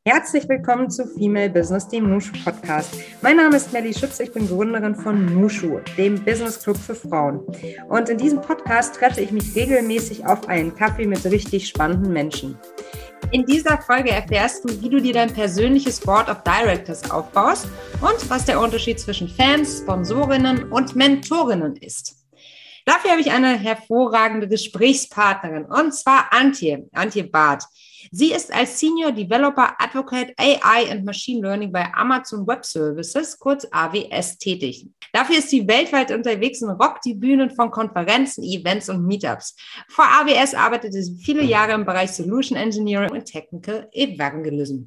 Herzlich willkommen zu Female Business, dem Nushu Podcast. Mein Name ist Melly Schütz, ich bin Gründerin von Nushu, dem Business Club für Frauen. Und in diesem Podcast treffe ich mich regelmäßig auf einen Kaffee mit richtig spannenden Menschen. In dieser Folge erfährst du, wie du dir dein persönliches Board of Directors aufbaust und was der Unterschied zwischen Fans, Sponsorinnen und Mentorinnen ist. Dafür habe ich eine hervorragende Gesprächspartnerin, und zwar Antje Barth. Sie ist als Senior Developer Advocate AI and Machine Learning bei Amazon Web Services, kurz AWS, tätig. Dafür ist sie weltweit unterwegs und rockt die Bühnen von Konferenzen, Events und Meetups. Vor AWS arbeitete sie viele Jahre im Bereich Solution Engineering und Technical Evangelism.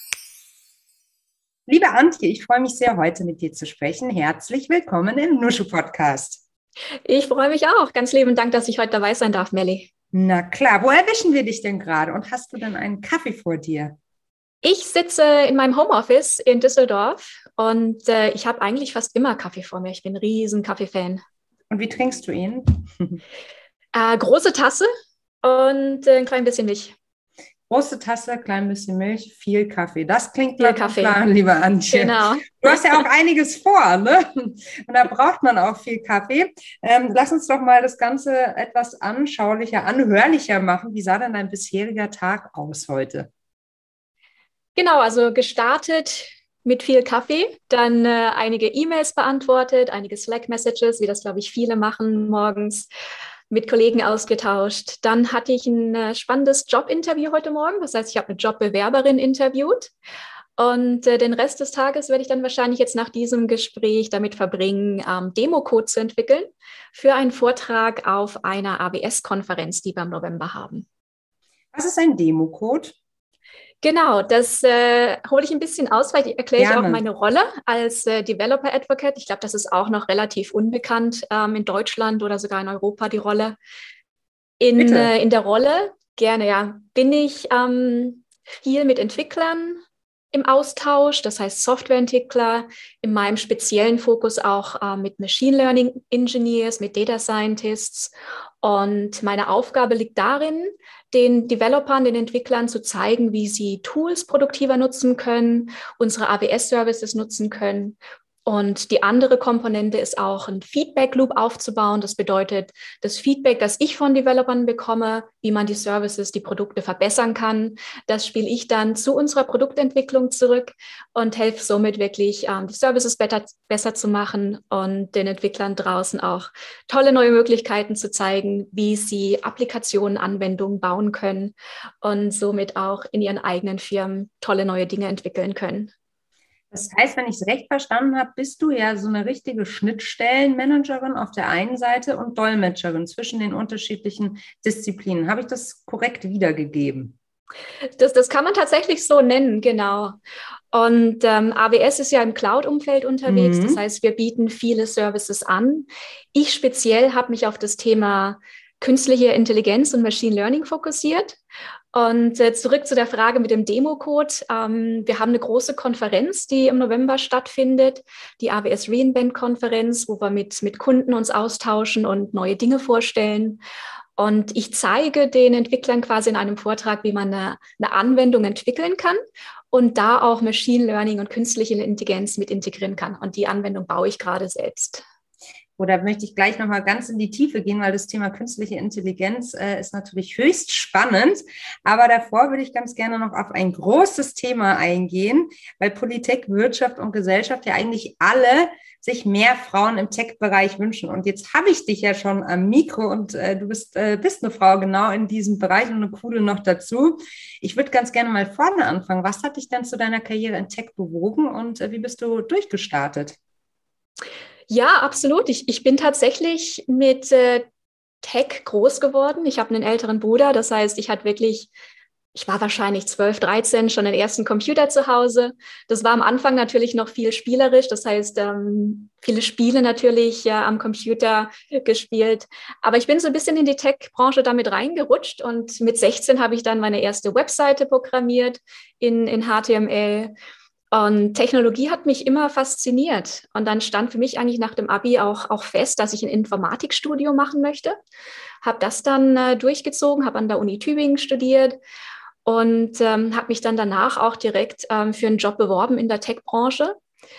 Liebe Antje, ich freue mich sehr, heute mit dir zu sprechen. Herzlich willkommen im Nushu Podcast. Ich freue mich auch. Ganz lieben Dank, dass ich heute dabei sein darf, Melly. Na klar, wo erwischen wir dich denn gerade und hast du denn einen Kaffee vor dir? Ich sitze in meinem Homeoffice in Düsseldorf und ich habe eigentlich fast immer Kaffee vor mir. Ich bin ein riesen Kaffee-Fan. Und wie trinkst du ihn? Große Tasse und ein klein bisschen Milch. Große Tasse, klein bisschen Milch, viel Kaffee. Das klingt nach einem Plan, liebe Antje. Genau. Du hast ja auch einiges vor, ne? Und da braucht man auch viel Kaffee. Lass uns doch mal das Ganze etwas anschaulicher, anhörlicher machen. Wie sah denn dein bisheriger Tag aus heute? Genau, also gestartet mit viel Kaffee, dann einige E-Mails beantwortet, einige Slack-Messages, wie das, glaube ich, viele machen morgens, mit Kollegen ausgetauscht. Dann hatte ich ein spannendes Jobinterview heute Morgen. Das heißt, ich habe eine Jobbewerberin interviewt. Und den Rest des Tages werde ich dann wahrscheinlich jetzt nach diesem Gespräch damit verbringen, Democode zu entwickeln für einen Vortrag auf einer AWS-Konferenz, die wir im November haben. Was ist ein Democode? Genau, das hole ich ein bisschen aus, weil ich erkläre auch meine Rolle als Developer Advocate. Ich glaube, das ist auch noch relativ unbekannt in Deutschland oder sogar in Europa, die Rolle. In der Rolle, gerne, ja, bin ich viel mit Entwicklern im Austausch, das heißt Softwareentwickler, in meinem speziellen Fokus auch mit Machine Learning Engineers, mit Data Scientists. Und meine Aufgabe liegt darin, den Developern, den Entwicklern zu zeigen, wie sie Tools produktiver nutzen können, unsere AWS-Services nutzen können. Und die andere Komponente ist auch, ein Feedback-Loop aufzubauen. Das bedeutet, das Feedback, das ich von Developern bekomme, wie man die Services, die Produkte verbessern kann, das spiele ich dann zu unserer Produktentwicklung zurück und helfe somit wirklich, die Services besser zu machen und den Entwicklern draußen auch tolle neue Möglichkeiten zu zeigen, wie sie Applikationen, Anwendungen bauen können und somit auch in ihren eigenen Firmen tolle neue Dinge entwickeln können. Das heißt, wenn ich es recht verstanden habe, bist du ja so eine richtige Schnittstellenmanagerin auf der einen Seite und Dolmetscherin zwischen den unterschiedlichen Disziplinen. Habe ich das korrekt wiedergegeben? Das kann man tatsächlich so nennen, genau. Und AWS ist ja im Cloud-Umfeld unterwegs. Das heißt, wir bieten viele Services an. Ich speziell habe mich auf das Thema künstliche Intelligenz und Machine Learning fokussiert. Und zurück zu der Frage mit dem Democode. Wir haben eine große Konferenz, die im November stattfindet, die AWS re:Invent-Konferenz, wo wir mit Kunden uns austauschen und neue Dinge vorstellen. Und ich zeige den Entwicklern quasi in einem Vortrag, wie man eine Anwendung entwickeln kann und da auch Machine Learning und künstliche Intelligenz mit integrieren kann. Und die Anwendung baue ich gerade selbst. Oder möchte ich gleich nochmal ganz in die Tiefe gehen, weil das Thema künstliche Intelligenz ist natürlich höchst spannend. Aber davor würde ich ganz gerne noch auf ein großes Thema eingehen, weil Politik, Wirtschaft und Gesellschaft ja eigentlich alle sich mehr Frauen im Tech-Bereich wünschen. Und jetzt habe ich dich ja schon am Mikro und du bist eine Frau genau in diesem Bereich und eine coole noch dazu. Ich würde ganz gerne mal vorne anfangen. Was hat dich denn zu deiner Karriere in Tech bewogen und wie bist du durchgestartet? Ja, absolut. Ich bin tatsächlich mit Tech groß geworden. Ich habe einen älteren Bruder, das heißt, ich war wahrscheinlich 12, 13, schon den ersten Computer zu Hause. Das war am Anfang natürlich noch viel spielerisch, das heißt, viele Spiele natürlich am Computer gespielt. Aber ich bin so ein bisschen in die Tech-Branche damit reingerutscht und mit 16 habe ich dann meine erste Webseite programmiert in HTML. Und Technologie hat mich immer fasziniert. Und dann stand für mich eigentlich nach dem Abi auch fest, dass ich ein Informatikstudium machen möchte. Habe das dann durchgezogen, habe an der Uni Tübingen studiert und habe mich dann danach auch direkt für einen Job beworben in der Tech-Branche.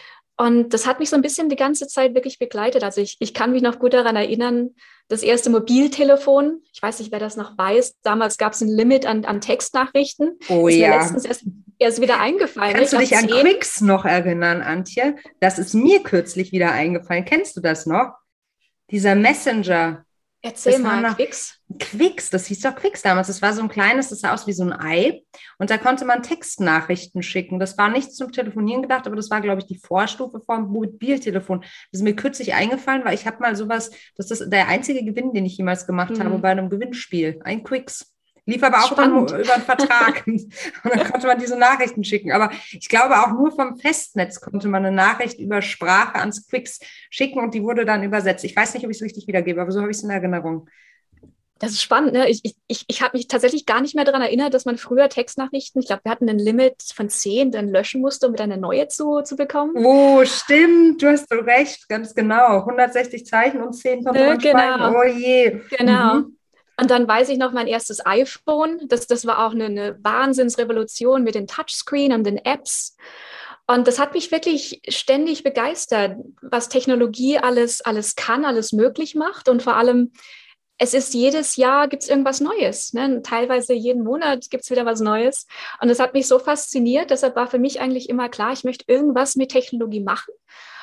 Und das hat mich so ein bisschen die ganze Zeit wirklich begleitet. Also ich kann mich noch gut daran erinnern, das erste Mobiltelefon, ich weiß nicht, wer das noch weiß, damals gab es ein Limit an Textnachrichten. Oh ist mir ja. letztens erst wieder eingefallen. Kannst du dich an Quicks noch erinnern, Antje? Das ist mir kürzlich wieder eingefallen. Kennst du das noch? Dieser Messenger. Erzähl mal, Quicks. Quicks, das hieß doch Quicks damals. Das war so ein kleines, das sah aus wie so ein Ei. Und da konnte man Textnachrichten schicken. Das war nicht zum Telefonieren gedacht, aber das war, glaube ich, die Vorstufe vom Mobiltelefon. Das ist mir kürzlich eingefallen, weil ich habe mal sowas, das ist der einzige Gewinn, den ich jemals gemacht habe bei einem Gewinnspiel. Ein Quicks. Lief aber auch über einen Vertrag. Und dann konnte man diese Nachrichten schicken. Aber ich glaube, auch nur vom Festnetz konnte man eine Nachricht über Sprache ans Quicks schicken und die wurde dann übersetzt. Ich weiß nicht, ob ich es richtig wiedergebe, aber so habe ich es in Erinnerung. Das ist spannend, ne? Ich habe mich tatsächlich gar nicht mehr daran erinnert, dass man früher Textnachrichten, ich glaube, wir hatten ein Limit von 10, dann löschen musste, um wieder eine neue zu bekommen. Oh, stimmt, du hast so recht, ganz genau. 160 Zeichen und 10 konnte man speichern. Oh je. Genau. Mhm. Und dann weiß ich noch mein erstes iPhone. Das war auch eine Wahnsinnsrevolution mit den Touchscreen und den Apps. Und das hat mich wirklich ständig begeistert, was Technologie alles kann, alles möglich macht. Und vor allem, es ist jedes Jahr gibt es irgendwas Neues. Ne? Teilweise jeden Monat gibt es wieder was Neues. Und das hat mich so fasziniert. Deshalb war für mich eigentlich immer klar, ich möchte irgendwas mit Technologie machen.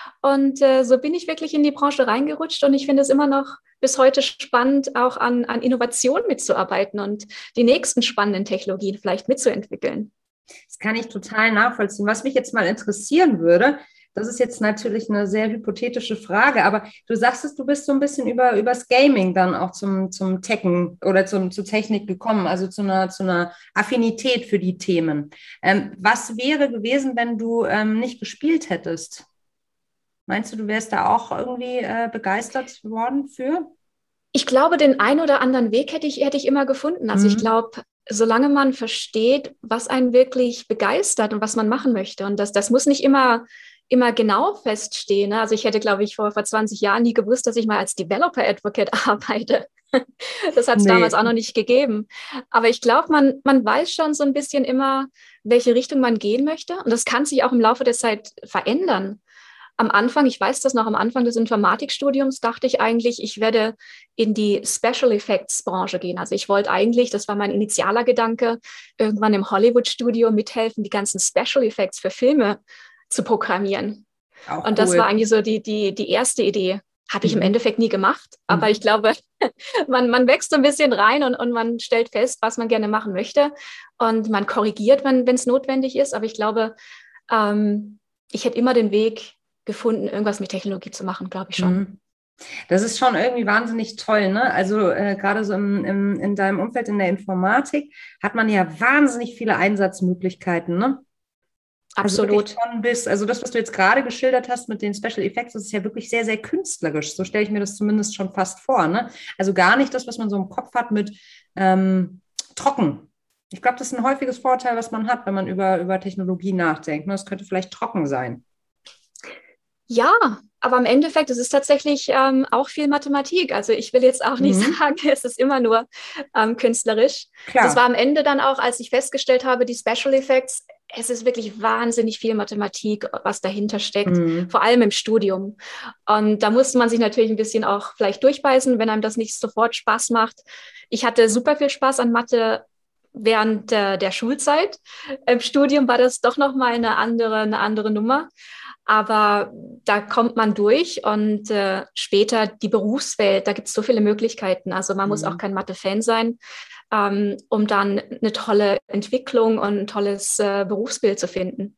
Und so bin ich wirklich in die Branche reingerutscht. Und ich finde es immer noch bis heute spannend, auch an Innovation mitzuarbeiten und die nächsten spannenden Technologien vielleicht mitzuentwickeln. Das kann ich total nachvollziehen. Was mich jetzt mal interessieren würde, das ist jetzt natürlich eine sehr hypothetische Frage, aber du sagst es, du bist so ein bisschen übers Gaming dann auch zum Techen oder zur Technik gekommen, also zu einer Affinität für die Themen. Was wäre gewesen, wenn du nicht gespielt hättest? Meinst du wärst da auch irgendwie begeistert worden für? Ich glaube, den einen oder anderen Weg hätte ich immer gefunden. Also ich glaube, solange man versteht, was einen wirklich begeistert und was man machen möchte. Und das muss nicht immer genau feststehen. Also ich hätte, glaube ich, vor 20 Jahren nie gewusst, dass ich mal als Developer Advocate arbeite. Das hat es damals auch noch nicht gegeben. Aber ich glaube, man weiß schon so ein bisschen immer, welche Richtung man gehen möchte. Und das kann sich auch im Laufe der Zeit verändern. Am Anfang, ich weiß das noch, am Anfang des Informatikstudiums dachte ich eigentlich, ich werde in die Special Effects Branche gehen. Also ich wollte eigentlich, das war mein initialer Gedanke, irgendwann im Hollywood-Studio mithelfen, die ganzen Special Effects für Filme zu programmieren. Auch und cool. Das war eigentlich so die erste Idee. Habe ich im Endeffekt nie gemacht, aber ich glaube, man wächst so ein bisschen rein und man stellt fest, was man gerne machen möchte und man korrigiert, wenn es notwendig ist. Aber ich glaube, ich hätte immer den Weg gefunden, irgendwas mit Technologie zu machen, glaube ich schon. Das ist schon irgendwie wahnsinnig toll, ne? Also gerade so in deinem Umfeld in der Informatik hat man ja wahnsinnig viele Einsatzmöglichkeiten, ne? Absolut. Also das, was du jetzt gerade geschildert hast mit den Special Effects, das ist ja wirklich sehr, sehr künstlerisch. So stelle ich mir das zumindest schon fast vor, ne? Also gar nicht das, was man so im Kopf hat mit trocken. Ich glaube, das ist ein häufiges Vorteil, was man hat, wenn man über Technologie nachdenkt. Ne? Das könnte vielleicht trocken sein. Ja, aber im Endeffekt, es ist tatsächlich auch viel Mathematik. Also ich will jetzt auch nicht sagen, es ist immer nur künstlerisch. Klar. Das war am Ende dann auch, als ich festgestellt habe, die Special Effects, es ist wirklich wahnsinnig viel Mathematik, was dahinter steckt, vor allem im Studium. Und da musste man sich natürlich ein bisschen auch vielleicht durchbeißen, wenn einem das nicht sofort Spaß macht. Ich hatte super viel Spaß an Mathe während der Schulzeit. Im Studium war das doch nochmal eine andere Nummer. Aber da kommt man durch und später die Berufswelt, da gibt es so viele Möglichkeiten. Also man muss auch kein Mathe-Fan sein, um dann eine tolle Entwicklung und ein tolles Berufsbild zu finden.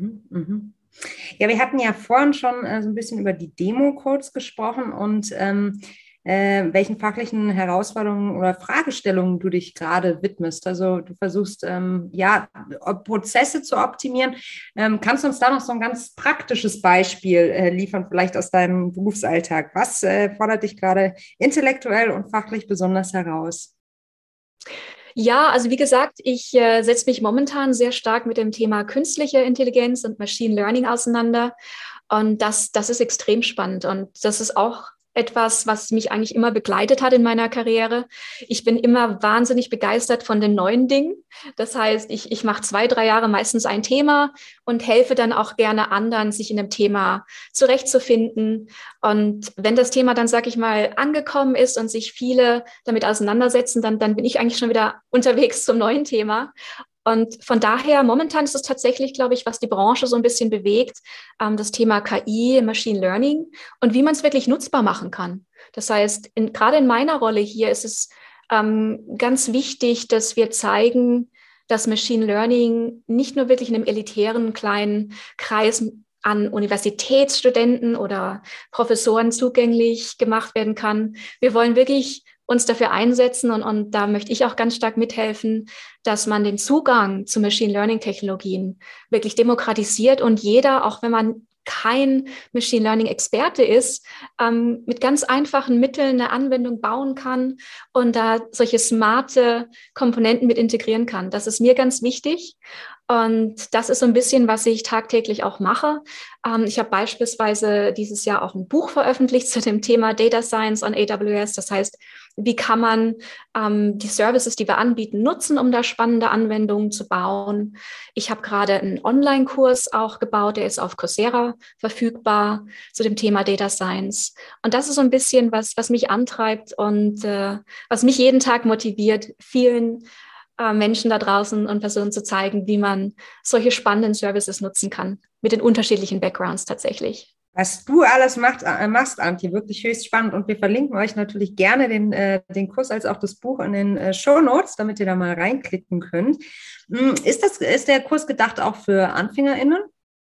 Ja, wir hatten ja vorhin schon so ein bisschen über die Demo-Codes gesprochen und welchen fachlichen Herausforderungen oder Fragestellungen du dich gerade widmest. Also du versuchst, Prozesse zu optimieren. Kannst du uns da noch so ein ganz praktisches Beispiel liefern, vielleicht aus deinem Berufsalltag? Was fordert dich gerade intellektuell und fachlich besonders heraus? Ja, also wie gesagt, ich setze mich momentan sehr stark mit dem Thema künstliche Intelligenz und Machine Learning auseinander. Und das ist extrem spannend. Und das ist auch etwas, was mich eigentlich immer begleitet hat in meiner Karriere. Ich bin immer wahnsinnig begeistert von den neuen Dingen. Das heißt, ich mache 2-3 Jahre meistens ein Thema und helfe dann auch gerne anderen, sich in dem Thema zurechtzufinden. Und wenn das Thema dann, sag ich mal, angekommen ist und sich viele damit auseinandersetzen, dann bin ich eigentlich schon wieder unterwegs zum neuen Thema. Und von daher, momentan ist es tatsächlich, glaube ich, was die Branche so ein bisschen bewegt, das Thema KI, Machine Learning und wie man es wirklich nutzbar machen kann. Das heißt, gerade in meiner Rolle hier ist es ganz wichtig, dass wir zeigen, dass Machine Learning nicht nur wirklich in einem elitären kleinen Kreis an Universitätsstudenten oder Professoren zugänglich gemacht werden kann. Wir wollen wirklich uns dafür einsetzen und da möchte ich auch ganz stark mithelfen, dass man den Zugang zu Machine Learning Technologien wirklich demokratisiert und jeder, auch wenn man kein Machine Learning Experte ist, mit ganz einfachen Mitteln eine Anwendung bauen kann und da solche smarte Komponenten mit integrieren kann. Das ist mir ganz wichtig. Und das ist so ein bisschen, was ich tagtäglich auch mache. Ich habe beispielsweise dieses Jahr auch ein Buch veröffentlicht zu dem Thema Data Science on AWS. Das heißt, wie kann man die Services, die wir anbieten, nutzen, um da spannende Anwendungen zu bauen. Ich habe gerade einen Online-Kurs auch gebaut, der ist auf Coursera verfügbar zu dem Thema Data Science. Und das ist so ein bisschen, was mich antreibt und was mich jeden Tag motiviert, vielen Menschen da draußen und Personen zu zeigen, wie man solche spannenden Services nutzen kann, mit den unterschiedlichen Backgrounds tatsächlich. Was du alles machst, Antje, wirklich höchst spannend. Und wir verlinken euch natürlich gerne den Kurs als auch das Buch in den Shownotes, damit ihr da mal reinklicken könnt. Ist der Kurs gedacht auch für AnfängerInnen?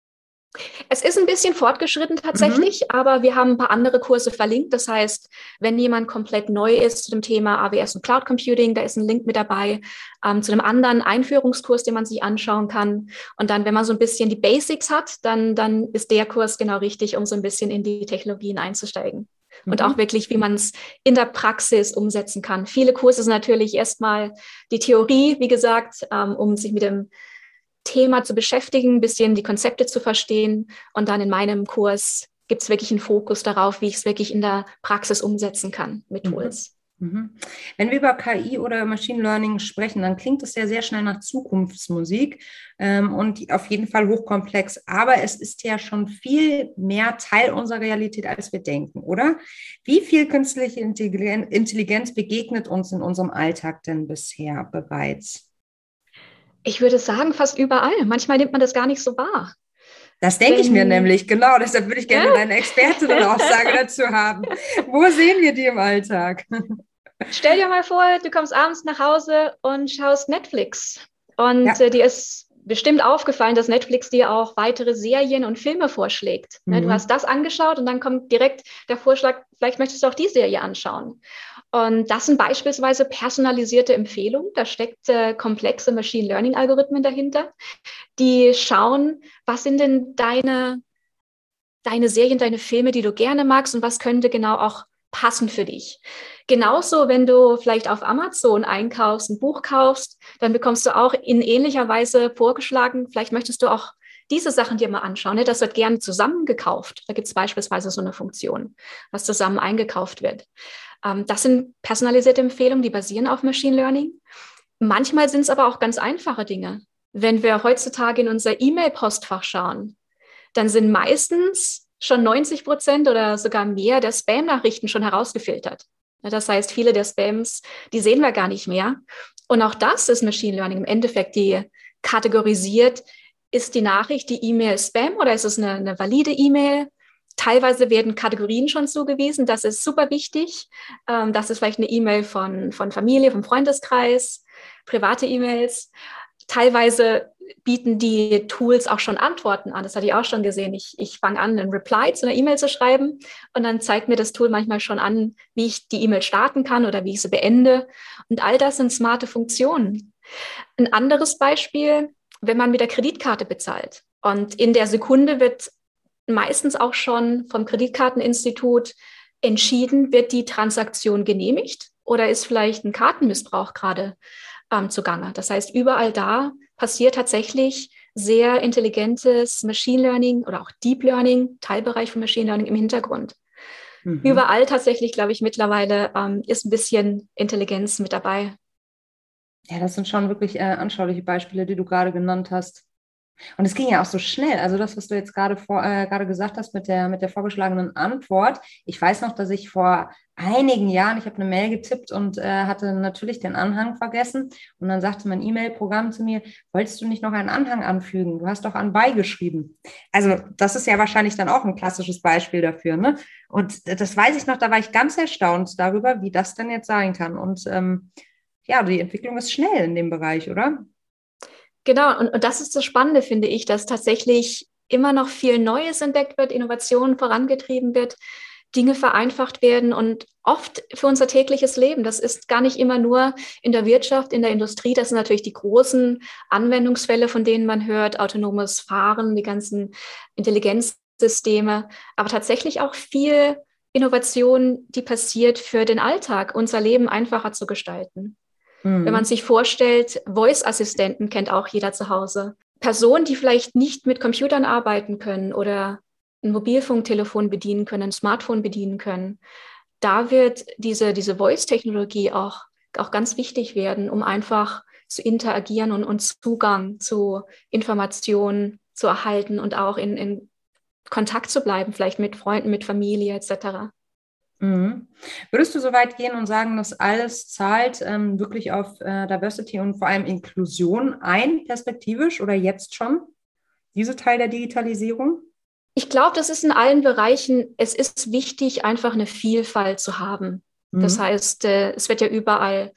Es ist ein bisschen fortgeschritten tatsächlich, aber wir haben ein paar andere Kurse verlinkt. Das heißt, wenn jemand komplett neu ist zu dem Thema AWS und Cloud Computing, da ist ein Link mit dabei zu einem anderen Einführungskurs, den man sich anschauen kann. Und dann, wenn man so ein bisschen die Basics hat, dann ist der Kurs genau richtig, um so ein bisschen in die Technologien einzusteigen. Und auch wirklich, wie man es in der Praxis umsetzen kann. Viele Kurse sind natürlich erstmal die Theorie, wie gesagt, um sich mit dem Thema zu beschäftigen, ein bisschen die Konzepte zu verstehen. Und dann in meinem Kurs gibt es wirklich einen Fokus darauf, wie ich es wirklich in der Praxis umsetzen kann mit Tools. Wenn wir über KI oder Machine Learning sprechen, dann klingt es ja sehr schnell nach Zukunftsmusik und auf jeden Fall hochkomplex. Aber es ist ja schon viel mehr Teil unserer Realität, als wir denken, oder? Wie viel künstliche Intelligenz begegnet uns in unserem Alltag denn bisher bereits? Ich würde sagen, fast überall. Manchmal nimmt man das gar nicht so wahr. Das denke ich mir nämlich, genau. Deshalb würde ich gerne deine Expertinnen-Aussage dazu haben. Wo sehen wir die im Alltag? Stell dir mal vor, du kommst abends nach Hause und schaust Netflix. Und dir ist bestimmt aufgefallen, dass Netflix dir auch weitere Serien und Filme vorschlägt. Du hast das angeschaut und dann kommt direkt der Vorschlag, vielleicht möchtest du auch die Serie anschauen. Und das sind beispielsweise personalisierte Empfehlungen. Da steckt komplexe Machine Learning Algorithmen dahinter, die schauen, was sind denn deine Serien, deine Filme, die du gerne magst und was könnte genau auch passen für dich. Genauso, wenn du vielleicht auf Amazon einkaufst, ein Buch kaufst, dann bekommst du auch in ähnlicher Weise vorgeschlagen, vielleicht möchtest du auch diese Sachen dir mal anschauen. Ne? Das wird gerne zusammen gekauft. Da gibt es beispielsweise so eine Funktion, was zusammen eingekauft wird. Das sind personalisierte Empfehlungen, die basieren auf Machine Learning. Manchmal sind es aber auch ganz einfache Dinge. Wenn wir heutzutage in unser E-Mail-Postfach schauen, dann sind meistens schon 90% oder sogar mehr der Spam-Nachrichten schon herausgefiltert. Das heißt, viele der Spams, die sehen wir gar nicht mehr. Und auch das ist Machine Learning im Endeffekt, die kategorisiert, ist die Nachricht, die E-Mail Spam oder ist es eine valide E-Mail? Teilweise werden Kategorien schon zugewiesen, das ist super wichtig. Das ist vielleicht eine E-Mail von Familie, vom Freundeskreis, private E-Mails. Teilweise bieten die Tools auch schon Antworten an. Das hatte ich auch schon gesehen. Ich fange an, einen Reply zu einer E-Mail zu schreiben und dann zeigt mir das Tool manchmal schon an, wie ich die E-Mail starten kann oder wie ich sie beende. Und all das sind smarte Funktionen. Ein anderes Beispiel, wenn man mit der Kreditkarte bezahlt. Und in der Sekunde wird meistens auch schon vom Kreditkarteninstitut entschieden, wird die Transaktion genehmigt oder ist vielleicht ein Kartenmissbrauch gerade zugange. Das heißt, überall da passiert tatsächlich sehr intelligentes Machine Learning oder auch Deep Learning, Teilbereich von Machine Learning im Hintergrund. Überall tatsächlich, glaube ich, mittlerweile ist ein bisschen Intelligenz mit dabei. Ja, das sind schon wirklich anschauliche Beispiele, die du gerade genannt hast. Und es ging ja auch so schnell. Also das, was du jetzt gerade gesagt hast mit der vorgeschlagenen Antwort. Ich weiß noch, dass ich vor einigen Jahren, ich habe eine Mail getippt und hatte natürlich den Anhang vergessen. Und dann sagte mein E-Mail-Programm zu mir, wolltest du nicht noch einen Anhang anfügen? Du hast doch anbei geschrieben. Also das ist ja wahrscheinlich dann auch ein klassisches Beispiel dafür, ne? Und das weiß ich noch, da war ich ganz erstaunt darüber, wie das denn jetzt sein kann. Und ja, die Entwicklung ist schnell in dem Bereich, oder? Genau, und das ist das Spannende, finde ich, dass tatsächlich immer noch viel Neues entdeckt wird, Innovation vorangetrieben wird, Dinge vereinfacht werden und oft für unser tägliches Leben. Das ist gar nicht immer nur in der Wirtschaft, in der Industrie. Das sind natürlich die großen Anwendungsfälle, von denen man hört, autonomes Fahren, die ganzen Intelligenzsysteme, aber tatsächlich auch viel Innovation, die passiert für den Alltag, unser Leben einfacher zu gestalten. Wenn man sich vorstellt, Voice-Assistenten kennt auch jeder zu Hause. Personen, die vielleicht nicht mit Computern arbeiten können oder ein Mobilfunktelefon bedienen können, ein Smartphone bedienen können. Da wird diese Voice-Technologie auch ganz wichtig werden, um einfach zu interagieren und Zugang zu Informationen zu erhalten und auch in Kontakt zu bleiben, vielleicht mit Freunden, mit Familie etc. Mhm. Würdest du so weit gehen und sagen, dass alles zahlt wirklich auf Diversity und vor allem Inklusion ein, perspektivisch oder jetzt schon, diese Teil der Digitalisierung? Ich glaube, das ist in allen Bereichen, es ist wichtig, einfach eine Vielfalt zu haben. Das heißt, es wird ja überall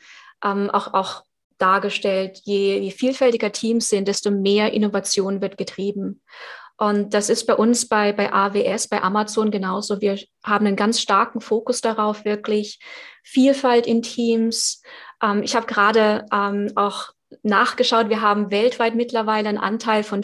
auch dargestellt, je vielfältiger Teams sind, desto mehr Innovation wird getrieben. Und das ist bei uns bei AWS, bei Amazon genauso. Wir haben einen ganz starken Fokus darauf, wirklich Vielfalt in Teams. Ich habe gerade auch nachgeschaut, wir haben weltweit mittlerweile einen Anteil von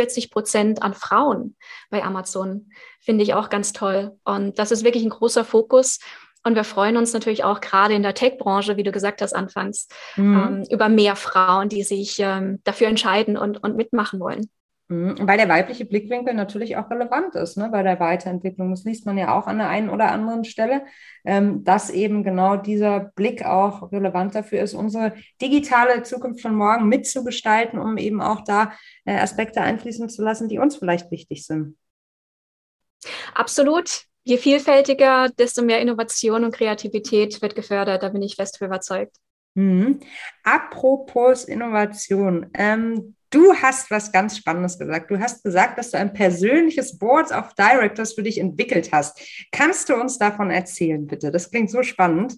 45% an Frauen bei Amazon. Finde ich auch ganz toll. Und das ist wirklich ein großer Fokus. Und wir freuen uns natürlich auch gerade in der Tech-Branche, wie du gesagt hast anfangs, über mehr Frauen, die sich dafür entscheiden und mitmachen wollen. Weil der weibliche Blickwinkel natürlich auch relevant ist, ne, bei der Weiterentwicklung. Das liest man ja auch an der einen oder anderen Stelle, dass eben genau dieser Blick auch relevant dafür ist, unsere digitale Zukunft von morgen mitzugestalten, um eben auch da Aspekte einfließen zu lassen, die uns vielleicht wichtig sind. Absolut. Je vielfältiger, desto mehr Innovation und Kreativität wird gefördert. Da bin ich fest überzeugt. Apropos Innovation, du hast was ganz Spannendes gesagt. Du hast gesagt, dass du ein persönliches Board of Directors für dich entwickelt hast. Kannst du uns davon erzählen, bitte? Das klingt so spannend.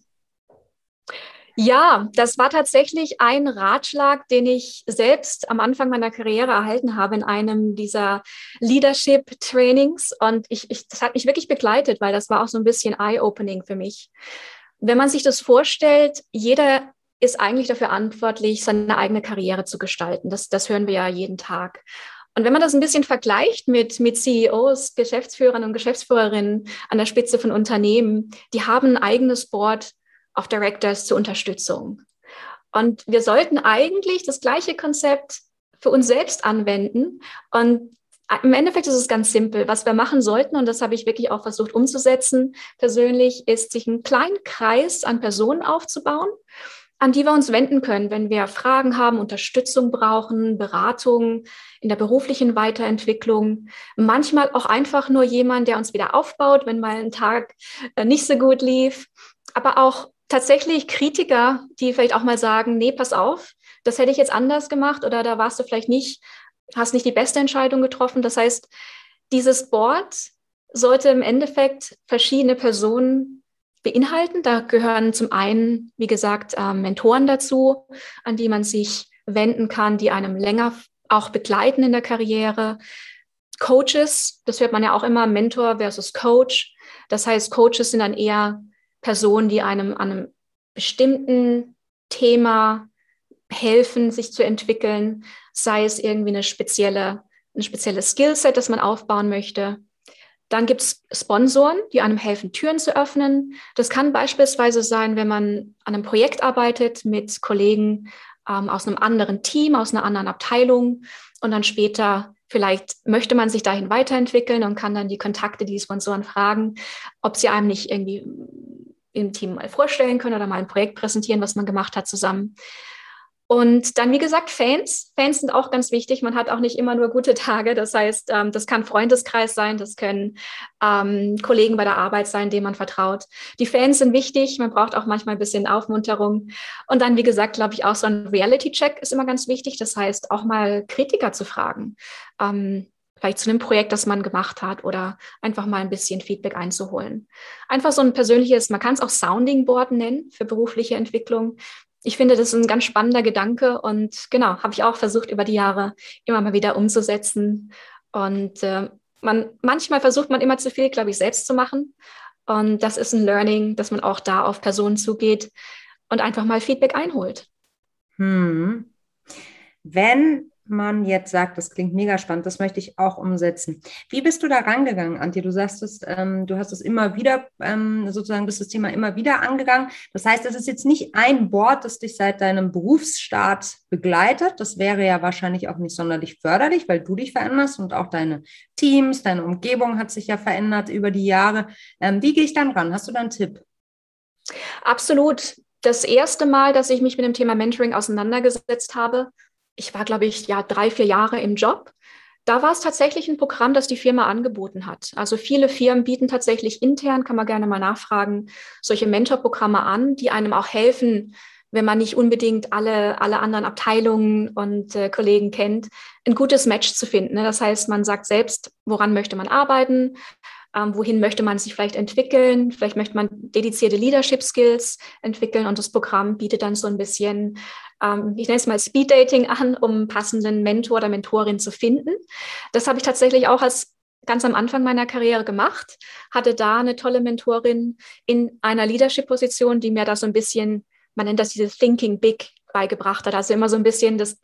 Ja, das war tatsächlich ein Ratschlag, den ich selbst am Anfang meiner Karriere erhalten habe in einem dieser Leadership-Trainings. Und das hat mich wirklich begleitet, weil das war auch so ein bisschen eye-opening für mich. Wenn man sich das vorstellt, jeder ist eigentlich dafür verantwortlich, seine eigene Karriere zu gestalten. Das hören wir ja jeden Tag. Und wenn man das ein bisschen vergleicht mit CEOs, Geschäftsführern und Geschäftsführerinnen an der Spitze von Unternehmen, die haben ein eigenes Board of Directors zur Unterstützung. Und wir sollten eigentlich das gleiche Konzept für uns selbst anwenden. Und im Endeffekt ist es ganz simpel. Was wir machen sollten, und das habe ich wirklich auch versucht umzusetzen, persönlich, ist, sich einen kleinen Kreis an Personen aufzubauen, an die wir uns wenden können, wenn wir Fragen haben, Unterstützung brauchen, Beratung in der beruflichen Weiterentwicklung. Manchmal auch einfach nur jemand, der uns wieder aufbaut, wenn mal ein Tag nicht so gut lief. Aber auch tatsächlich Kritiker, die vielleicht auch mal sagen, nee, pass auf, das hätte ich jetzt anders gemacht oder da warst du vielleicht hast nicht die beste Entscheidung getroffen. Das heißt, dieses Board sollte im Endeffekt verschiedene Personen beinhalten. Da gehören zum einen, wie gesagt, Mentoren dazu, an die man sich wenden kann, die einem länger auch begleiten in der Karriere. Coaches, das hört man ja auch immer, Mentor versus Coach. Das heißt, Coaches sind dann eher Personen, die einem an einem bestimmten Thema helfen, sich zu entwickeln, sei es irgendwie eine spezielle Skillset, das man aufbauen möchte. Dann gibt es Sponsoren, die einem helfen, Türen zu öffnen. Das kann beispielsweise sein, wenn man an einem Projekt arbeitet mit Kollegen aus einem anderen Team, aus einer anderen Abteilung und dann später vielleicht möchte man sich dahin weiterentwickeln und kann dann die Kontakte, die Sponsoren fragen, ob sie einem nicht irgendwie im Team mal vorstellen können oder mal ein Projekt präsentieren, was man gemacht hat zusammen. Und dann, wie gesagt, Fans. Fans sind auch ganz wichtig. Man hat auch nicht immer nur gute Tage. Das heißt, das kann Freundeskreis sein, das können Kollegen bei der Arbeit sein, denen man vertraut. Die Fans sind wichtig. Man braucht auch manchmal ein bisschen Aufmunterung. Und dann, wie gesagt, glaube ich, auch so ein Reality-Check ist immer ganz wichtig. Das heißt, auch mal Kritiker zu fragen. Vielleicht zu einem Projekt, das man gemacht hat oder einfach mal ein bisschen Feedback einzuholen. Einfach so ein persönliches, man kann es auch Sounding Board nennen für berufliche Entwicklung. Ich finde, das ist ein ganz spannender Gedanke und genau, habe ich auch versucht, über die Jahre immer mal wieder umzusetzen. Und manchmal versucht man immer zu viel, glaube ich, selbst zu machen. Und das ist ein Learning, dass man auch da auf Personen zugeht und einfach mal Feedback einholt. Wenn man jetzt sagt, das klingt mega spannend, das möchte ich auch umsetzen. Wie bist du da rangegangen, Antje? Du sagtest, du hast es immer wieder, sozusagen bist das Thema immer wieder angegangen. Das heißt, es ist jetzt nicht ein Board, das dich seit deinem Berufsstart begleitet. Das wäre ja wahrscheinlich auch nicht sonderlich förderlich, weil du dich veränderst und auch deine Teams, deine Umgebung hat sich ja verändert über die Jahre. Wie gehe ich dann ran? Hast du da einen Tipp? Absolut. Das erste Mal, dass ich mich mit dem Thema Mentoring auseinandergesetzt habe, ich war, glaube ich, 3-4 Jahre im Job. Da war es tatsächlich ein Programm, das die Firma angeboten hat. Also viele Firmen bieten tatsächlich intern, kann man gerne mal nachfragen, solche Mentorprogramme an, die einem auch helfen, wenn man nicht unbedingt alle anderen Abteilungen und Kollegen kennt, ein gutes Match zu finden. Das heißt, man sagt selbst, woran möchte man arbeiten, wohin möchte man sich vielleicht entwickeln, vielleicht möchte man dedizierte Leadership Skills entwickeln und das Programm bietet dann so ein bisschen, ich nenne es mal Speed Dating an, um einen passenden Mentor oder Mentorin zu finden. Das habe ich tatsächlich auch ganz am Anfang meiner Karriere gemacht, hatte da eine tolle Mentorin in einer Leadership-Position, die mir da so ein bisschen, man nennt das dieses Thinking Big, beigebracht hat. Also immer so ein bisschen das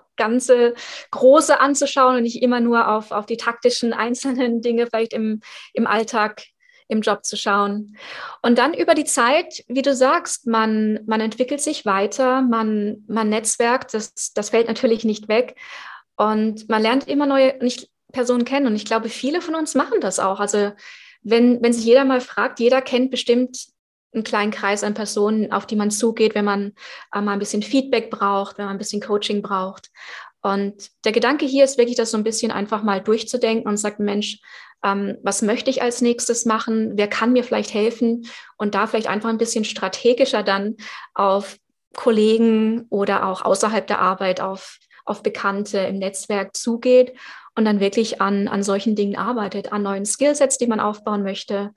ganze Große anzuschauen und nicht immer nur auf die taktischen einzelnen Dinge vielleicht im Alltag, im Job zu schauen. Und dann über die Zeit, wie du sagst, man entwickelt sich weiter, man netzwerkt, das fällt natürlich nicht weg. Und man lernt immer neue Personen kennen. Und ich glaube, viele von uns machen das auch. Also wenn sich jeder mal fragt, jeder kennt bestimmt einen kleinen Kreis an Personen, auf die man zugeht, wenn man mal ein bisschen Feedback braucht, wenn man ein bisschen Coaching braucht. Und der Gedanke hier ist wirklich, das so ein bisschen einfach mal durchzudenken und sagt, Mensch, was möchte ich als nächstes machen? Wer kann mir vielleicht helfen? Und da vielleicht einfach ein bisschen strategischer dann auf Kollegen oder auch außerhalb der Arbeit auf Bekannte im Netzwerk zugeht und dann wirklich an solchen Dingen arbeitet, an neuen Skillsets, die man aufbauen möchte,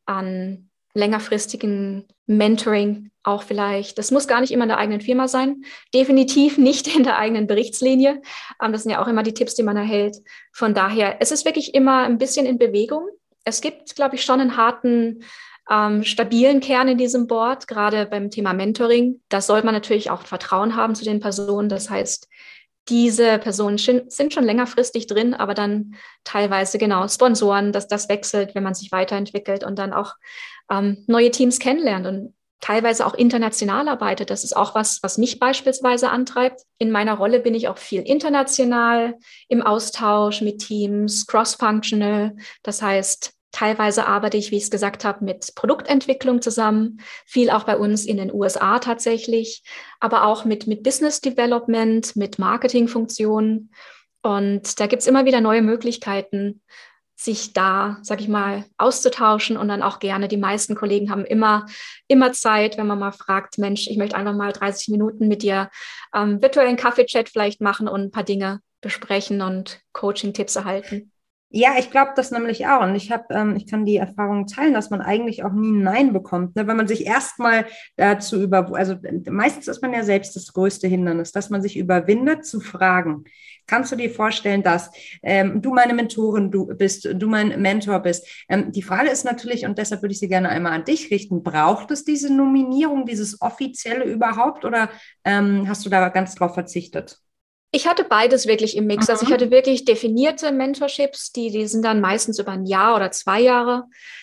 an längerfristigen Mentoring auch vielleicht. Das muss gar nicht immer in der eigenen Firma sein. Definitiv nicht in der eigenen Berichtslinie. Das sind ja auch immer die Tipps, die man erhält. Von daher, es ist wirklich immer ein bisschen in Bewegung. Es gibt, glaube ich, schon einen harten, stabilen Kern in diesem Board, gerade beim Thema Mentoring. Da soll man natürlich auch Vertrauen haben zu den Personen. Das heißt, diese Personen sind schon längerfristig drin, aber dann teilweise genau Sponsoren, dass das wechselt, wenn man sich weiterentwickelt und dann auch neue Teams kennenlernt und teilweise auch international arbeitet. Das ist auch was mich beispielsweise antreibt. In meiner Rolle bin ich auch viel international im Austausch mit Teams, cross-functional. Das heißt, teilweise arbeite ich, wie ich es gesagt habe, mit Produktentwicklung zusammen, viel auch bei uns in den USA tatsächlich, aber auch mit Business Development, mit Marketingfunktionen. Und da gibt es immer wieder neue Möglichkeiten, sich da, sag ich mal, auszutauschen und dann auch gerne, die meisten Kollegen haben immer Zeit, wenn man mal fragt, Mensch, ich möchte einfach mal 30 Minuten mit dir virtuellen Kaffee-Chat vielleicht machen und ein paar Dinge besprechen und Coaching-Tipps erhalten. Ja, ich glaube das nämlich auch. Und ich kann die Erfahrung teilen, dass man eigentlich auch nie ein Nein bekommt. Ne? Wenn man sich erstmal dazu also meistens ist man ja selbst das größte Hindernis, dass man sich überwindet, zu fragen. Kannst du dir vorstellen, dass du meine Mentorin du mein Mentor bist? Die Frage ist natürlich, und deshalb würde ich sie gerne einmal an dich richten, braucht es diese Nominierung, dieses Offizielle überhaupt, oder hast du da ganz drauf verzichtet? Ich hatte beides wirklich im Mix. Also ich hatte wirklich definierte Mentorships, die sind dann meistens über 1 Jahr oder 2 Jahre.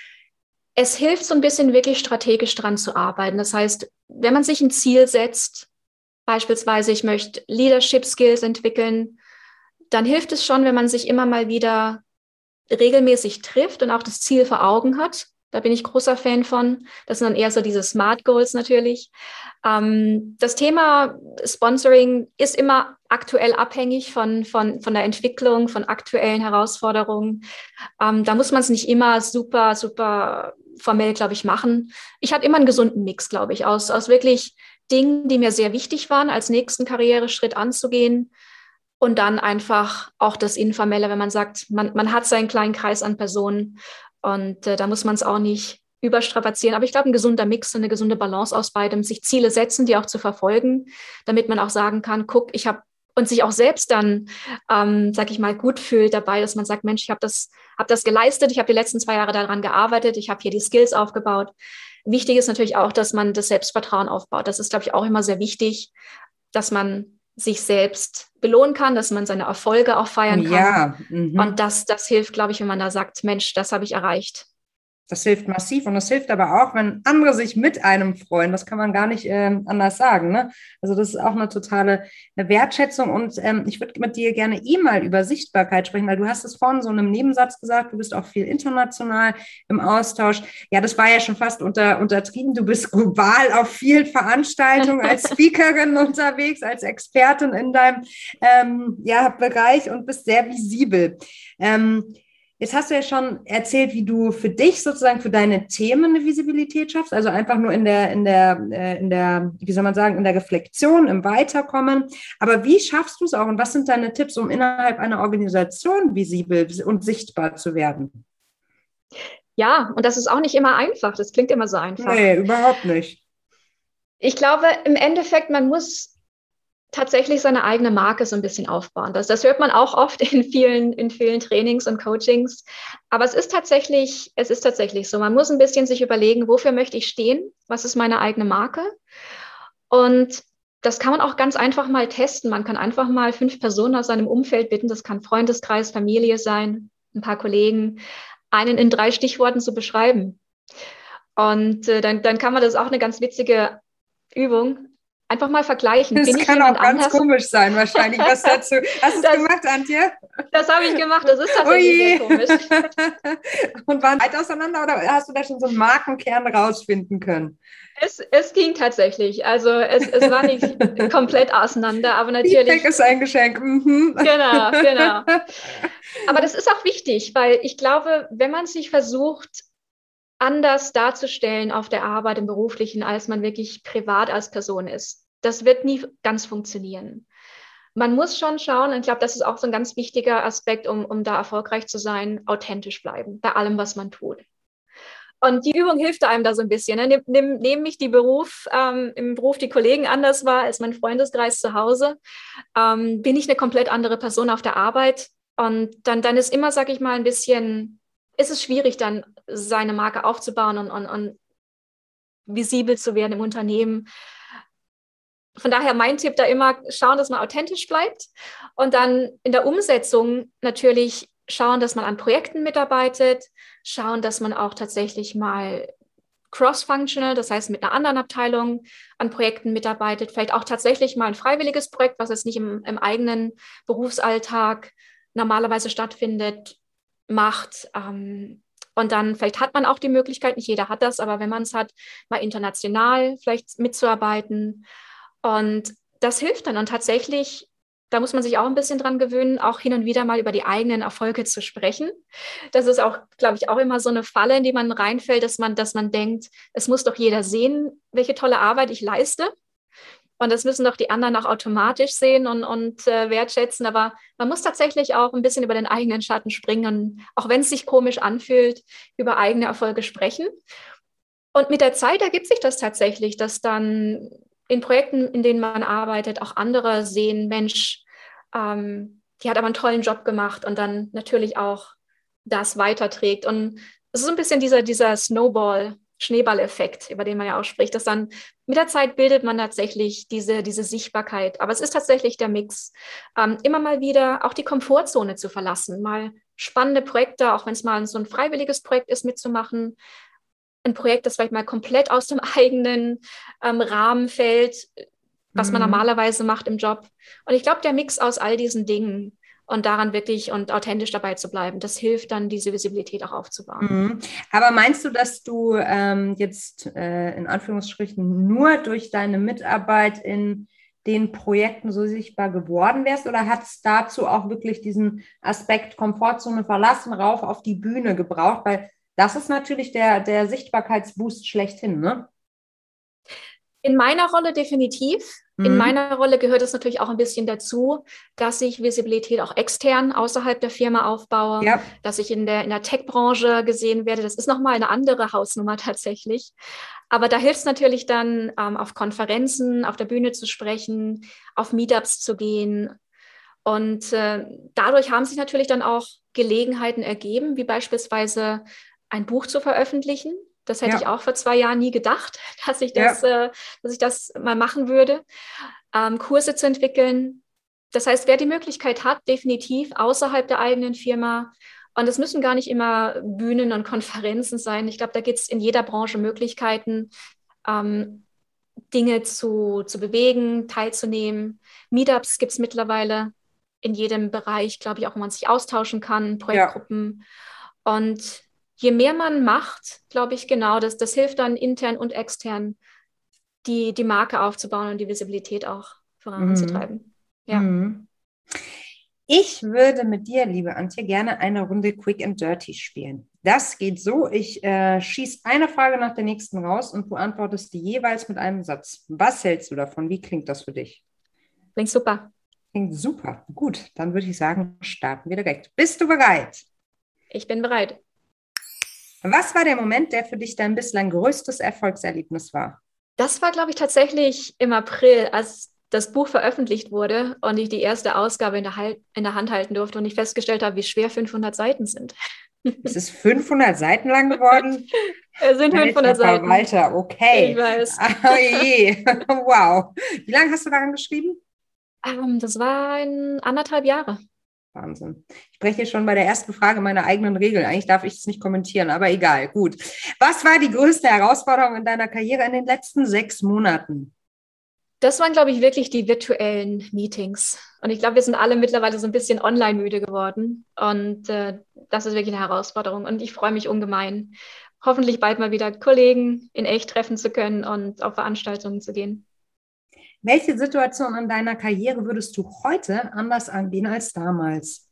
Es hilft so ein bisschen wirklich strategisch dran zu arbeiten. Das heißt, wenn man sich ein Ziel setzt, beispielsweise ich möchte Leadership Skills entwickeln, dann hilft es schon, wenn man sich immer mal wieder regelmäßig trifft und auch das Ziel vor Augen hat. Da bin ich großer Fan von. Das sind dann eher so diese Smart Goals natürlich. Das Thema Sponsoring ist immer aktuell abhängig von der Entwicklung, von aktuellen Herausforderungen. Da muss man es nicht immer super, super formell, glaube ich, machen. Ich hatte immer einen gesunden Mix, glaube ich, aus wirklich Dingen, die mir sehr wichtig waren, als nächsten Karriereschritt anzugehen. Und dann einfach auch das Informelle, wenn man sagt, man hat seinen kleinen Kreis an Personen und da muss man es auch nicht überstrapazieren. Aber ich glaube, ein gesunder Mix und eine gesunde Balance aus beidem, sich Ziele setzen, die auch zu verfolgen, damit man auch sagen kann, guck, ich habe und sich auch selbst dann, sag ich mal, gut fühlt dabei, dass man sagt, Mensch, ich habe das geleistet, ich habe die letzten 2 Jahre daran gearbeitet, ich habe hier die Skills aufgebaut. Wichtig ist natürlich auch, dass man das Selbstvertrauen aufbaut. Das ist, glaube ich, auch immer sehr wichtig, dass man sich selbst belohnen kann, dass man seine Erfolge auch feiern kann. Ja, und das hilft, glaube ich, wenn man da sagt, Mensch, das habe ich erreicht. Das hilft massiv und das hilft aber auch, wenn andere sich mit einem freuen. Das kann man gar nicht anders sagen. Ne? Also das ist auch eine totale Wertschätzung und ich würde mit dir gerne mal über Sichtbarkeit sprechen, weil du hast es vorhin so in einem Nebensatz gesagt, du bist auch viel international im Austausch. Ja, das war ja schon fast untertrieben. Du bist global auf vielen Veranstaltungen als Speakerin unterwegs, als Expertin in deinem Bereich und bist sehr visibel. Jetzt hast du ja schon erzählt, wie du für dich sozusagen für deine Themen eine Visibilität schaffst, also einfach nur in der, wie soll man sagen, in der Reflexion, im Weiterkommen. Aber wie schaffst du es auch und was sind deine Tipps, um innerhalb einer Organisation visibel und sichtbar zu werden? Ja, und das ist auch nicht immer einfach. Das klingt immer so einfach. Nee, überhaupt nicht. Ich glaube, im Endeffekt, man muss tatsächlich seine eigene Marke so ein bisschen aufbauen. Das hört man auch oft in vielen Trainings und Coachings. Aber es ist tatsächlich so. Man muss ein bisschen sich überlegen, wofür möchte ich stehen? Was ist meine eigene Marke? Und das kann man auch ganz einfach mal testen. Man kann einfach mal 5 Personen aus seinem Umfeld bitten. Das kann Freundeskreis, Familie sein, ein paar Kollegen, einen in 3 Stichworten zu beschreiben. Und dann kann man, das ist auch eine ganz witzige Übung, einfach mal vergleichen. Das kann auch ganz komisch sein, wahrscheinlich, was dazu. Hast du es gemacht, Antje? Das habe ich gemacht, das ist tatsächlich sehr komisch. Und waren weit auseinander oder hast du da schon so einen Markenkern rausfinden können? Es ging tatsächlich. Also es war nicht komplett auseinander, aber natürlich. Feedback ist ein Geschenk. Mhm. Genau. Aber das ist auch wichtig, weil ich glaube, wenn man sich versucht, anders darzustellen auf der Arbeit, im Beruflichen, als man wirklich privat als Person ist. Das wird nie ganz funktionieren. Man muss schon schauen, und ich glaube, das ist auch so ein ganz wichtiger Aspekt, um da erfolgreich zu sein, authentisch bleiben, bei allem, was man tut. Und die Übung hilft einem da so ein bisschen. Ne? Nehme mich im Beruf die Kollegen anders wahr als mein Freundeskreis zu Hause, bin ich eine komplett andere Person auf der Arbeit. Und dann ist immer, sag ich mal, ist es schwierig, dann seine Marke aufzubauen und visibel zu werden im Unternehmen. Von daher mein Tipp da immer, schauen, dass man authentisch bleibt und dann in der Umsetzung natürlich schauen, dass man an Projekten mitarbeitet, schauen, dass man auch tatsächlich mal cross-functional, das heißt mit einer anderen Abteilung an Projekten mitarbeitet, vielleicht auch tatsächlich mal ein freiwilliges Projekt, was jetzt nicht im eigenen Berufsalltag normalerweise stattfindet, macht. Und dann vielleicht hat man auch die Möglichkeit, nicht jeder hat das, aber wenn man es hat, mal international vielleicht mitzuarbeiten. Und das hilft dann. Und tatsächlich, da muss man sich auch ein bisschen dran gewöhnen, auch hin und wieder mal über die eigenen Erfolge zu sprechen. Das ist auch, glaube ich, auch immer so eine Falle, in die man reinfällt, dass man denkt, es muss doch jeder sehen, welche tolle Arbeit ich leiste. Und das müssen doch die anderen auch automatisch sehen und wertschätzen. Aber man muss tatsächlich auch ein bisschen über den eigenen Schatten springen, auch wenn es sich komisch anfühlt, über eigene Erfolge sprechen. Und mit der Zeit ergibt sich das tatsächlich, dass dann in Projekten, in denen man arbeitet, auch andere sehen, Mensch, die hat aber einen tollen Job gemacht und dann natürlich auch das weiterträgt. Und es ist so ein bisschen dieser Schneeballeffekt, über den man ja auch spricht, dass dann mit der Zeit bildet man tatsächlich diese Sichtbarkeit. Aber es ist tatsächlich der Mix, immer mal wieder auch die Komfortzone zu verlassen, mal spannende Projekte, auch wenn es mal so ein freiwilliges Projekt ist, mitzumachen. Ein Projekt, das vielleicht mal komplett aus dem eigenen Rahmen fällt, was man normalerweise macht im Job. Und ich glaube, der Mix aus all diesen Dingen und daran wirklich und authentisch dabei zu bleiben, das hilft dann, diese Visibilität auch aufzubauen. Aber meinst du, dass du jetzt in Anführungsstrichen nur durch deine Mitarbeit in den Projekten so sichtbar geworden wärst, oder hat es dazu auch wirklich diesen Aspekt Komfortzone verlassen, rauf auf die Bühne gebraucht? Weil das ist natürlich der Sichtbarkeitsboost schlechthin, ne? In meiner Rolle definitiv. In meiner Rolle gehört es natürlich auch ein bisschen dazu, dass ich Visibilität auch extern außerhalb der Firma aufbaue, dass ich in der Tech-Branche gesehen werde. Das ist nochmal eine andere Hausnummer tatsächlich. Aber da hilft es natürlich dann, auf Konferenzen, auf der Bühne zu sprechen, auf Meetups zu gehen. Und dadurch haben sich natürlich dann auch Gelegenheiten ergeben, wie beispielsweise ein Buch zu veröffentlichen. Das hätte ich auch vor 2 Jahren nie gedacht, dass ich das mal machen würde. Kurse zu entwickeln. Das heißt, wer die Möglichkeit hat, definitiv außerhalb der eigenen Firma. Und es müssen gar nicht immer Bühnen und Konferenzen sein. Ich glaube, da gibt es in jeder Branche Möglichkeiten, Dinge zu bewegen, teilzunehmen. Meetups gibt es mittlerweile in jedem Bereich, glaube ich, auch wo man sich austauschen kann, Projektgruppen. Und je mehr man macht, glaube ich, genau, das hilft dann intern und extern, die Marke aufzubauen und die Visibilität auch voranzutreiben. Ja. Ich würde mit dir, liebe Antje, gerne eine Runde Quick and Dirty spielen. Das geht so, ich schieße eine Frage nach der nächsten raus und du antwortest die jeweils mit einem Satz. Was hältst du davon? Wie klingt das für dich? Klingt super. Klingt super. Gut, dann würde ich sagen, starten wir direkt. Bist du bereit? Ich bin bereit. Was war der Moment, der für dich dein bislang größtes Erfolgserlebnis war? Das war, glaube ich, tatsächlich im April, als das Buch veröffentlicht wurde und ich die erste Ausgabe in der Hand halten durfte und ich festgestellt habe, wie schwer 500 Seiten sind. Es ist 500 Seiten lang geworden? Es sind 500 Seiten. Walter, okay. Ich weiß. Oh je, wow. Wie lange hast du daran geschrieben? Das waren 1,5 Jahre. Wahnsinn. Ich spreche schon bei der ersten Frage meiner eigenen Regeln. Eigentlich darf ich es nicht kommentieren, aber egal, gut. Was war die größte Herausforderung in deiner Karriere in den letzten 6 Monaten? Das waren, glaube ich, wirklich die virtuellen Meetings. Und ich glaube, wir sind alle mittlerweile so ein bisschen online müde geworden. Und das ist wirklich eine Herausforderung. Und ich freue mich ungemein, hoffentlich bald mal wieder Kollegen in echt treffen zu können und auf Veranstaltungen zu gehen. Welche Situation in deiner Karriere würdest du heute anders angehen als damals?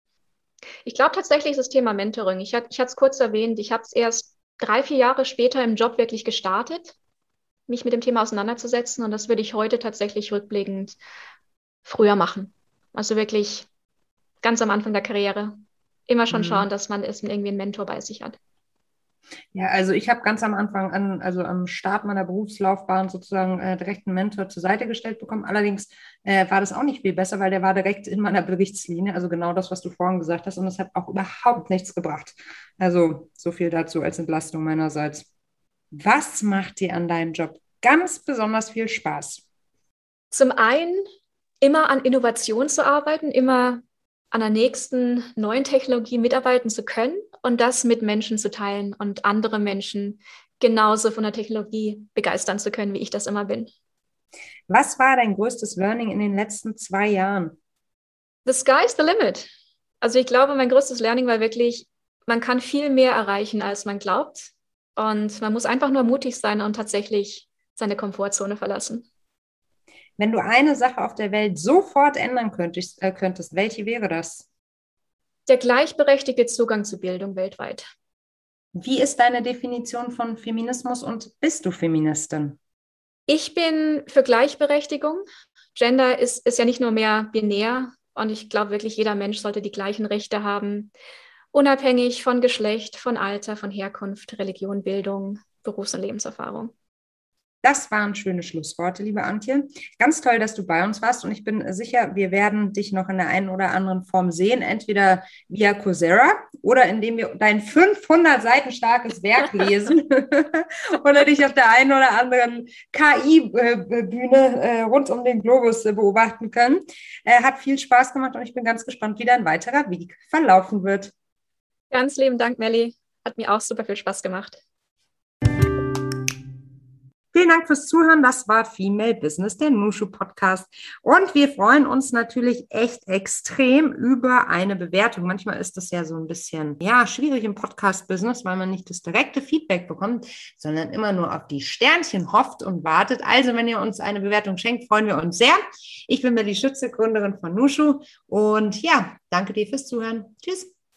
Ich glaube tatsächlich ist das Thema Mentoring. Ich hatte es kurz erwähnt, ich habe es erst 3, 4 Jahre später im Job wirklich gestartet, mich mit dem Thema auseinanderzusetzen. Und das würde ich heute tatsächlich rückblickend früher machen. Also wirklich ganz am Anfang der Karriere immer schon schauen, dass man irgendwie einen Mentor bei sich hat. Ja, also ich habe ganz am Anfang an, also am Start meiner Berufslaufbahn sozusagen direkt einen Mentor zur Seite gestellt bekommen. Allerdings war das auch nicht viel besser, weil der war direkt in meiner Berichtslinie. Also genau das, was du vorhin gesagt hast. Und das hat auch überhaupt nichts gebracht. Also so viel dazu als Entlastung meinerseits. Was macht dir an deinem Job ganz besonders viel Spaß? Zum einen immer an Innovation zu arbeiten, immer an der nächsten neuen Technologie mitarbeiten zu können und das mit Menschen zu teilen und andere Menschen genauso von der Technologie begeistern zu können, wie ich das immer bin. Was war dein größtes Learning in den letzten 2 Jahren? The sky's the limit. Also ich glaube, mein größtes Learning war wirklich, man kann viel mehr erreichen, als man glaubt. Und man muss einfach nur mutig sein und tatsächlich seine Komfortzone verlassen. Wenn du eine Sache auf der Welt sofort ändern könntest, welche wäre das? Der gleichberechtigte Zugang zu Bildung weltweit. Wie ist deine Definition von Feminismus und bist du Feministin? Ich bin für Gleichberechtigung. Gender ist ja nicht nur mehr binär und ich glaube wirklich, jeder Mensch sollte die gleichen Rechte haben, unabhängig von Geschlecht, von Alter, von Herkunft, Religion, Bildung, Berufs- und Lebenserfahrung. Das waren schöne Schlussworte, liebe Antje. Ganz toll, dass du bei uns warst und ich bin sicher, wir werden dich noch in der einen oder anderen Form sehen, entweder via Coursera oder indem wir dein 500 Seiten starkes Werk lesen oder dich auf der einen oder anderen KI-Bühne rund um den Globus beobachten können. Hat viel Spaß gemacht und ich bin ganz gespannt, wie dein weiterer Weg verlaufen wird. Ganz lieben Dank, Melli. Hat mir auch super viel Spaß gemacht. Vielen Dank fürs Zuhören. Das war Female Business, der Nushu Podcast. Und wir freuen uns natürlich echt extrem über eine Bewertung. Manchmal ist das ja so ein bisschen, schwierig im Podcast-Business, weil man nicht das direkte Feedback bekommt, sondern immer nur auf die Sternchen hofft und wartet. Also, wenn ihr uns eine Bewertung schenkt, freuen wir uns sehr. Ich bin Melli Schütze, Gründerin von Nushu. Und danke dir fürs Zuhören. Tschüss.